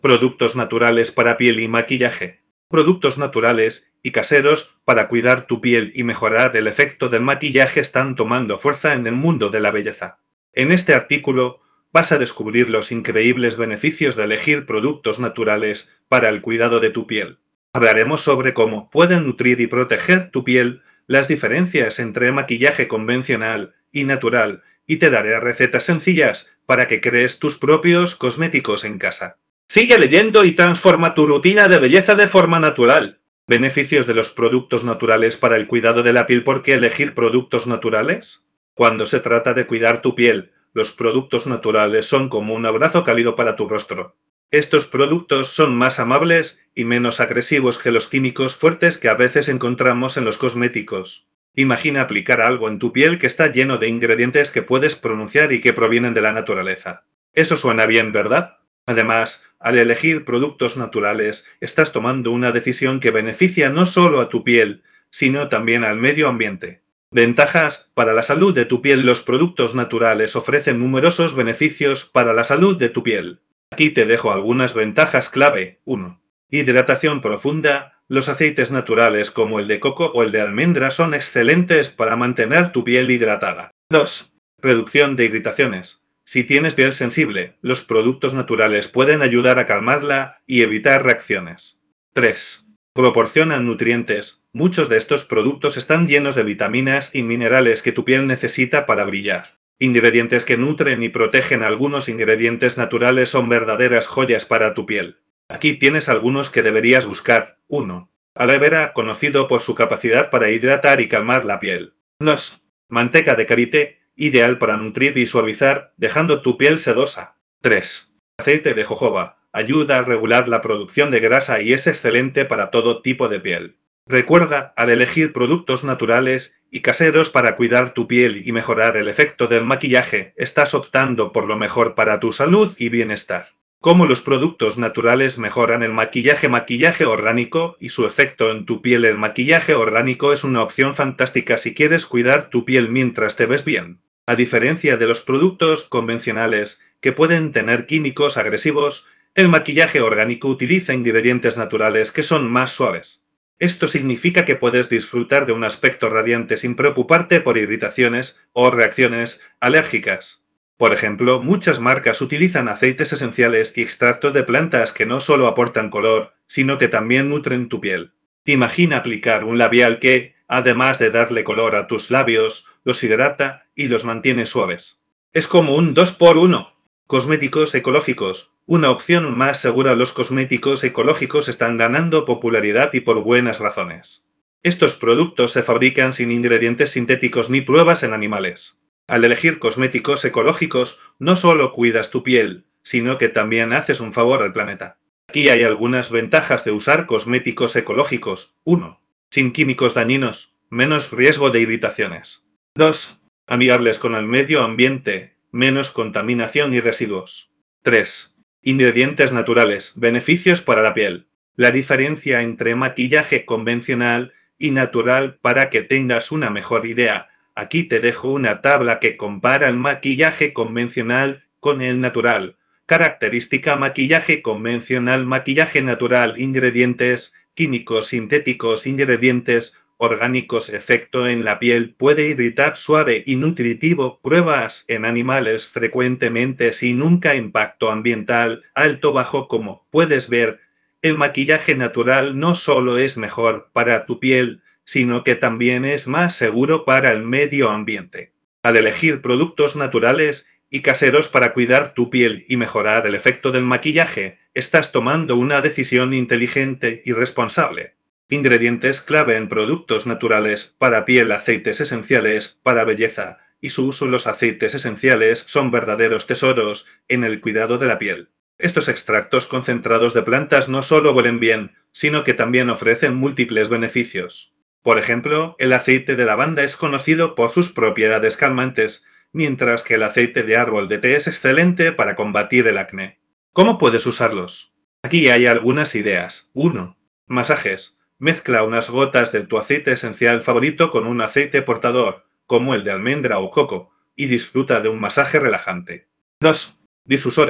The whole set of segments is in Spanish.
Productos naturales para piel y maquillaje. Productos naturales y caseros para cuidar tu piel y mejorar el efecto del maquillaje están tomando fuerza en el mundo de la belleza. En este artículo vas a descubrir los increíbles beneficios de elegir productos naturales para el cuidado de tu piel. Hablaremos sobre cómo pueden nutrir y proteger tu piel, las diferencias entre maquillaje convencional y natural, y te daré recetas sencillas para que crees tus propios cosméticos en casa. Sigue leyendo y transforma tu rutina de belleza de forma natural. Beneficios de los productos naturales para el cuidado de la piel. ¿Por qué elegir productos naturales? Cuando se trata de cuidar tu piel, los productos naturales son como un abrazo cálido para tu rostro. Estos productos son más amables y menos agresivos que los químicos fuertes que a veces encontramos en los cosméticos. Imagina aplicar algo en tu piel que está lleno de ingredientes que puedes pronunciar y que provienen de la naturaleza. Eso suena bien, ¿verdad? Además, al elegir productos naturales, estás tomando una decisión que beneficia no solo a tu piel, sino también al medio ambiente. Ventajas para la salud de tu piel. Los productos naturales ofrecen numerosos beneficios para la salud de tu piel. Aquí te dejo algunas ventajas clave. 1. Hidratación profunda. Los aceites naturales como el de coco o el de almendra son excelentes para mantener tu piel hidratada. 2. Reducción de irritaciones. Si tienes piel sensible, los productos naturales pueden ayudar a calmarla y evitar reacciones. 3. Proporcionan nutrientes. Muchos de estos productos están llenos de vitaminas y minerales que tu piel necesita para brillar. Ingredientes que nutren y protegen. Algunos ingredientes naturales son verdaderas joyas para tu piel. Aquí tienes algunos que deberías buscar. 1. Aloe vera, conocido por su capacidad para hidratar y calmar la piel. 2. Manteca de karité, ideal para nutrir y suavizar, dejando tu piel sedosa. 3. Aceite de jojoba, ayuda a regular la producción de grasa y es excelente para todo tipo de piel. Recuerda, al elegir productos naturales y caseros para cuidar tu piel y mejorar el efecto del maquillaje, estás optando por lo mejor para tu salud y bienestar. ¿Cómo los productos naturales mejoran el maquillaje? Maquillaje orgánico y su efecto en tu piel. El maquillaje orgánico es una opción fantástica si quieres cuidar tu piel mientras te ves bien. A diferencia de los productos convencionales, que pueden tener químicos agresivos, el maquillaje orgánico utiliza ingredientes naturales que son más suaves. Esto significa que puedes disfrutar de un aspecto radiante sin preocuparte por irritaciones o reacciones alérgicas. Por ejemplo, muchas marcas utilizan aceites esenciales y extractos de plantas que no solo aportan color, sino que también nutren tu piel. Imagina aplicar un labial que, además de darle color a tus labios, los hidrata y los mantiene suaves. Es como un 2x1. Cosméticos ecológicos. Una opción más segura. Los cosméticos ecológicos están ganando popularidad y por buenas razones. Estos productos se fabrican sin ingredientes sintéticos ni pruebas en animales. Al elegir cosméticos ecológicos, no solo cuidas tu piel, sino que también haces un favor al planeta. Aquí hay algunas ventajas de usar cosméticos ecológicos. 1. Sin químicos dañinos, menos riesgo de irritaciones. 2. Amigables con el medio ambiente, menos contaminación y residuos. 3. Ingredientes naturales, beneficios para la piel. La diferencia entre maquillaje convencional y natural. Para que tengas una mejor idea, aquí te dejo una tabla que compara el maquillaje convencional con el natural. Característica: maquillaje convencional, maquillaje natural, ingredientes químicos sintéticos, ingredientes orgánicos. Efecto en la piel: puede irritar, suave y nutritivo. Pruebas en animales frecuentemente sin nunca. Impacto ambiental alto bajo. Como puedes ver, el maquillaje natural no solo es mejor para tu piel, sino que también es más seguro para el medio ambiente. Al elegir productos naturales y caseros para cuidar tu piel y mejorar el efecto del maquillaje, estás tomando una decisión inteligente y responsable. Ingredientes clave en productos naturales para piel: aceites esenciales para belleza y su uso. Los aceites esenciales son verdaderos tesoros en el cuidado de la piel. Estos extractos concentrados de plantas no solo huelen bien, sino que también ofrecen múltiples beneficios. Por ejemplo, el aceite de lavanda es conocido por sus propiedades calmantes, mientras que el aceite de árbol de té es excelente para combatir el acné. ¿Cómo puedes usarlos? Aquí hay algunas ideas. 1. Masajes. Mezcla unas gotas de tu aceite esencial favorito con un aceite portador, como el de almendra o coco, y disfruta de un masaje relajante. 2. Difusores.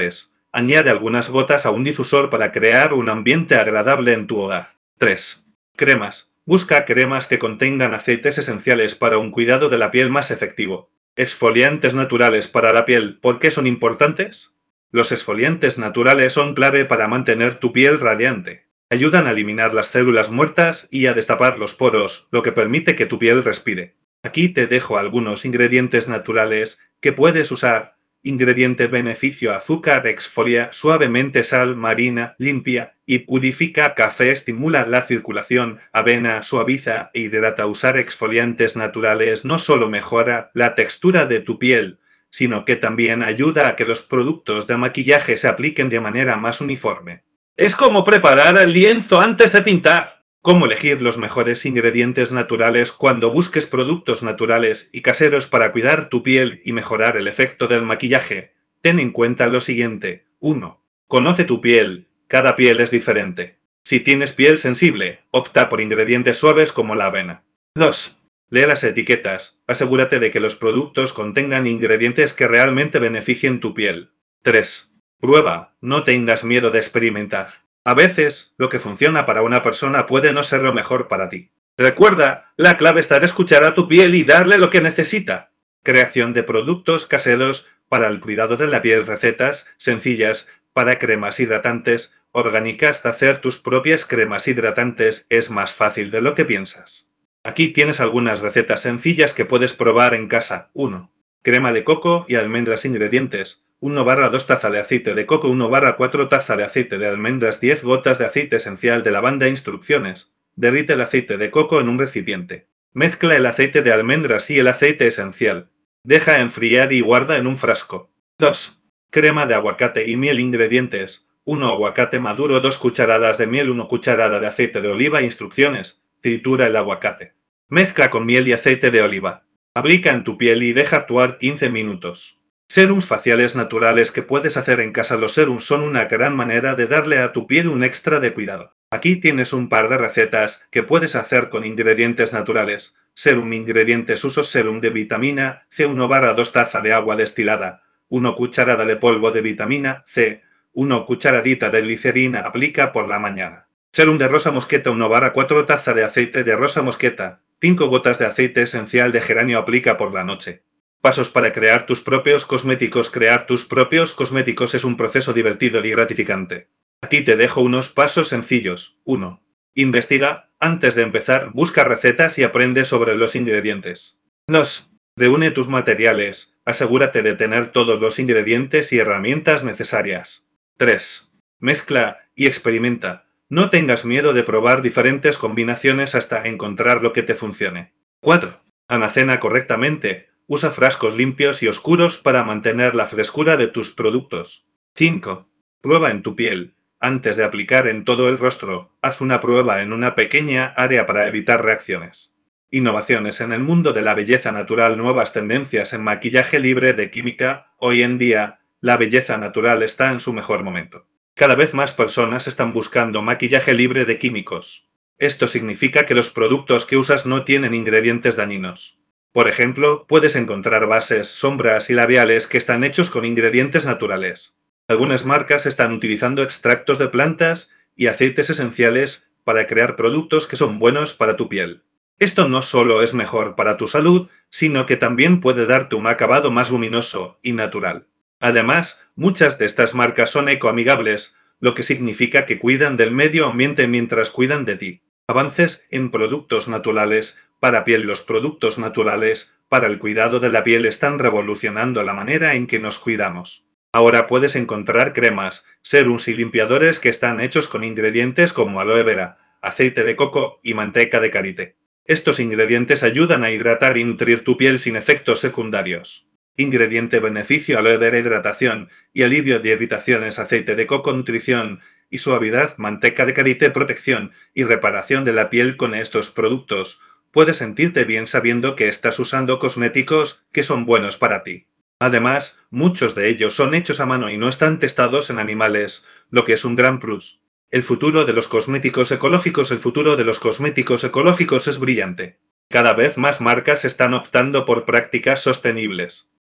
Añade algunas gotas a un difusor para crear un ambiente agradable en tu hogar. 3. Cremas. Busca cremas que contengan aceites esenciales para un cuidado de la piel más efectivo. Exfoliantes naturales para la piel. ¿Por qué son importantes? Los exfoliantes naturales son clave para mantener tu piel radiante. Ayudan a eliminar las células muertas y a destapar los poros, lo que permite que tu piel respire. Aquí te dejo algunos ingredientes naturales que puedes usar. Ingrediente beneficio: azúcar exfolia suavemente, sal marina limpia y purifica, café estimula la circulación, avena suaviza e hidrata. Usar exfoliantes naturales no solo mejora la textura de tu piel, sino que también ayuda a que los productos de maquillaje se apliquen de manera más uniforme. Es como preparar el lienzo antes de pintar. Cómo elegir los mejores ingredientes naturales. Cuando busques productos naturales y caseros para cuidar tu piel y mejorar el efecto del maquillaje, ten en cuenta lo siguiente. 1. Conoce tu piel. Cada piel es diferente. Si tienes piel sensible, opta por ingredientes suaves como la avena. 2. Lee las etiquetas. Asegúrate de que los productos contengan ingredientes que realmente beneficien tu piel. 3. Prueba. No tengas miedo de experimentar. A veces, lo que funciona para una persona puede no ser lo mejor para ti. Recuerda, la clave está en escuchar a tu piel y darle lo que necesita. Creación de productos caseros para el cuidado de la piel. Recetas sencillas para cremas hidratantes orgánicas. Hacer tus propias cremas hidratantes es más fácil de lo que piensas. Aquí tienes algunas recetas sencillas que puedes probar en casa. 1. Crema de coco y almendras. Ingredientes: 1/2 taza de aceite de coco, 1/4 taza de aceite de almendras, 10 gotas de aceite esencial de lavanda. Instrucciones: derrite el aceite de coco en un recipiente. Mezcla el aceite de almendras y el aceite esencial. Deja enfriar y guarda en un frasco. 2. Crema de aguacate y miel. Ingredientes: 1 aguacate maduro, 2 cucharadas de miel, 1 cucharada de aceite de oliva. Instrucciones: tritura el aguacate. Mezcla con miel y aceite de oliva. Aplica en tu piel y deja actuar 15 minutos. Serums faciales naturales que puedes hacer en casa. Los serums son una gran manera de darle a tu piel un extra de cuidado. Aquí tienes un par de recetas que puedes hacer con ingredientes naturales. Serum. Ingredientes: uso serum de vitamina C, 1/2 taza de agua destilada, 1 cucharada de polvo de vitamina C, 1 cucharadita de glicerina. Aplica por la mañana. Serum de rosa mosqueta, 1/4 taza de aceite de rosa mosqueta, 5 gotas de aceite esencial de geranio. Aplica por la noche. Pasos para crear tus propios cosméticos. Crear tus propios cosméticos es un proceso divertido y gratificante. Aquí te dejo unos pasos sencillos. 1. Investiga. Antes de empezar, busca recetas y aprende sobre los ingredientes. 2. Reúne tus materiales. Asegúrate de tener todos los ingredientes y herramientas necesarias. 3. Mezcla y experimenta. No tengas miedo de probar diferentes combinaciones hasta encontrar lo que te funcione. 4. Almacena correctamente. Usa frascos limpios y oscuros para mantener la frescura de tus productos. 5. Prueba en tu piel. Antes de aplicar en todo el rostro, haz una prueba en una pequeña área para evitar reacciones. Innovaciones en el mundo de la belleza natural. Nuevas tendencias en maquillaje libre de química. Hoy en día, la belleza natural está en su mejor momento. Cada vez más personas están buscando maquillaje libre de químicos. Esto significa que los productos que usas no tienen ingredientes dañinos. Por ejemplo, puedes encontrar bases, sombras y labiales que están hechos con ingredientes naturales. Algunas marcas están utilizando extractos de plantas y aceites esenciales para crear productos que son buenos para tu piel. Esto no solo es mejor para tu salud, sino que también puede darte un acabado más luminoso y natural. Además, muchas de estas marcas son ecoamigables, lo que significa que cuidan del medio ambiente mientras cuidan de ti. Avances en productos naturales para piel. Los productos naturales para el cuidado de la piel están revolucionando la manera en que nos cuidamos. Ahora puedes encontrar cremas, serums y limpiadores que están hechos con ingredientes como aloe vera, aceite de coco y manteca de karité. Estos ingredientes ayudan a hidratar y nutrir tu piel sin efectos secundarios. Ingrediente beneficio: aloe vera, hidratación y alivio de irritaciones, aceite de coco, nutrición y suavidad, manteca de karité, protección y reparación de la piel. Con estos productos, puedes sentirte bien sabiendo que estás usando cosméticos que son buenos para ti. Además, muchos de ellos son hechos a mano y no están testados en animales, lo que es un gran plus. El futuro de los cosméticos ecológicos. El futuro de los cosméticos ecológicos es brillante. Cada vez más marcas están optando por prácticas sostenibles.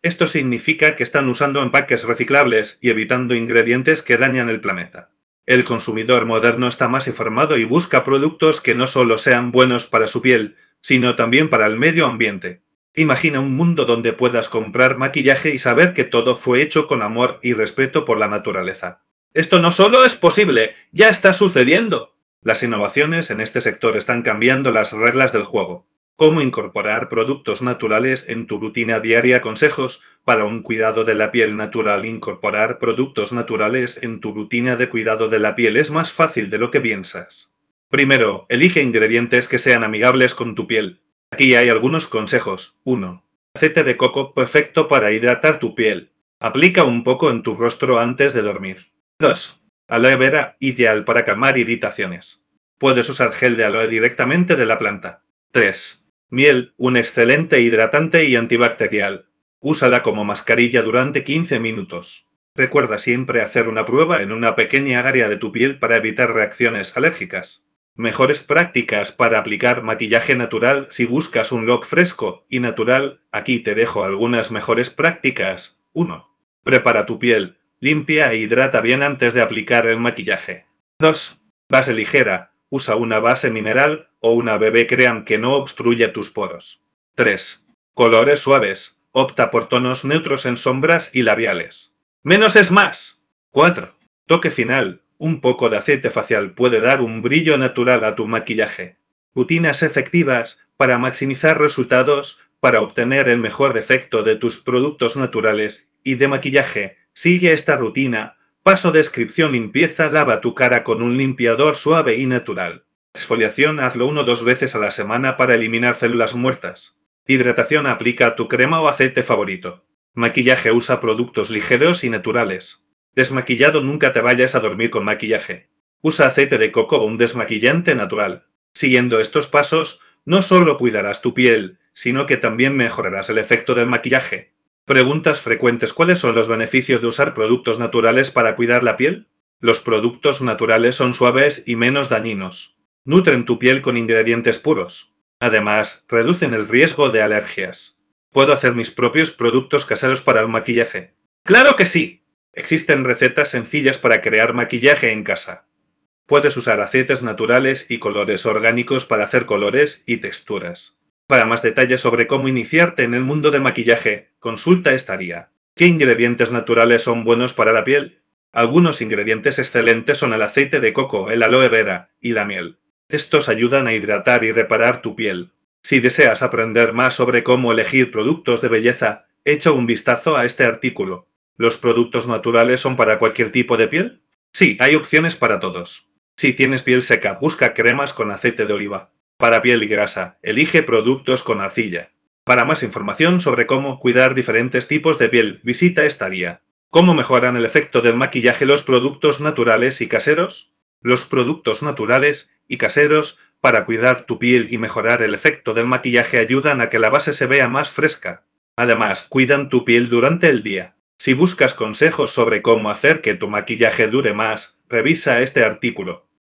Esto significa que están usando empaques reciclables y evitando ingredientes que dañan el planeta. El consumidor moderno está más informado y busca productos que no solo sean buenos para su piel, sino también para el medio ambiente. Imagina un mundo donde puedas comprar maquillaje y saber que todo fue hecho con amor y respeto por la naturaleza. Esto no solo es posible, ya está sucediendo. Las innovaciones en este sector están cambiando las reglas del juego. Cómo incorporar productos naturales en tu rutina diaria. Consejos para un cuidado de la piel natural. Incorporar productos naturales en tu rutina de cuidado de la piel es más fácil de lo que piensas. Primero, elige ingredientes que sean amigables con tu piel. Aquí hay algunos consejos. 1. Aceite de coco perfecto para hidratar tu piel. Aplica un poco en tu rostro antes de dormir. 2. Aloe vera, ideal para calmar irritaciones. Puedes usar gel de aloe directamente de la planta. 3. Miel, un excelente hidratante y antibacterial. Úsala como mascarilla durante 15 minutos. Recuerda siempre hacer una prueba en una pequeña área de tu piel para evitar reacciones alérgicas. Mejores prácticas para aplicar maquillaje natural. Si buscas un look fresco y natural, aquí te dejo algunas mejores prácticas. 1. Prepara tu piel. Limpia e hidrata bien antes de aplicar el maquillaje. 2. Base ligera. Usa una base mineral o una BB cream que no obstruya tus poros. 3. Colores suaves. Opta por tonos neutros en sombras y labiales. Menos es más. 4. Toque final. Un poco de aceite facial puede dar un brillo natural a tu maquillaje. Rutinas efectivas para maximizar resultados. Para obtener el mejor efecto de tus productos naturales y de maquillaje, sigue esta rutina. Paso descripción. Limpieza. Lava tu cara con un limpiador suave y natural. Exfoliación. Hazlo 1 o 2 veces a la semana para eliminar células muertas. Hidratación. Aplica tu crema o aceite favorito. Maquillaje. Usa productos ligeros y naturales. Desmaquillado. Nunca te vayas a dormir con maquillaje. Usa aceite de coco o un desmaquillante natural. Siguiendo estos pasos, no solo cuidarás tu piel, sino que también mejorarás el efecto del maquillaje. Preguntas frecuentes. ¿Cuáles son los beneficios de usar productos naturales para cuidar la piel? Los productos naturales son suaves y menos dañinos. Nutren tu piel con ingredientes puros. Además, reducen el riesgo de alergias. ¿Puedo hacer mis propios productos caseros para el maquillaje? ¡Claro que sí! Existen recetas sencillas para crear maquillaje en casa. Puedes usar aceites naturales y colores orgánicos para hacer colores y texturas. Para más detalles sobre cómo iniciarte en el mundo del maquillaje, consulta esta guía. ¿Qué ingredientes naturales son buenos para la piel? Algunos ingredientes excelentes son el aceite de coco, el aloe vera y la miel. Estos ayudan a hidratar y reparar tu piel. Si deseas aprender más sobre cómo elegir productos de belleza, echa un vistazo a este artículo. ¿Los productos naturales son para cualquier tipo de piel? Sí, hay opciones para todos. Si tienes piel seca, busca cremas con aceite de oliva. Para piel grasa, elige productos con arcilla. Para más información sobre cómo cuidar diferentes tipos de piel, visita esta guía. ¿Cómo mejoran el efecto del maquillaje los productos naturales y caseros? Los productos naturales y caseros para cuidar tu piel y mejorar el efecto del maquillaje ayudan a que la base se vea más fresca. Además, cuidan tu piel durante el día. Si buscas consejos sobre cómo hacer que tu maquillaje dure más, revisa este artículo.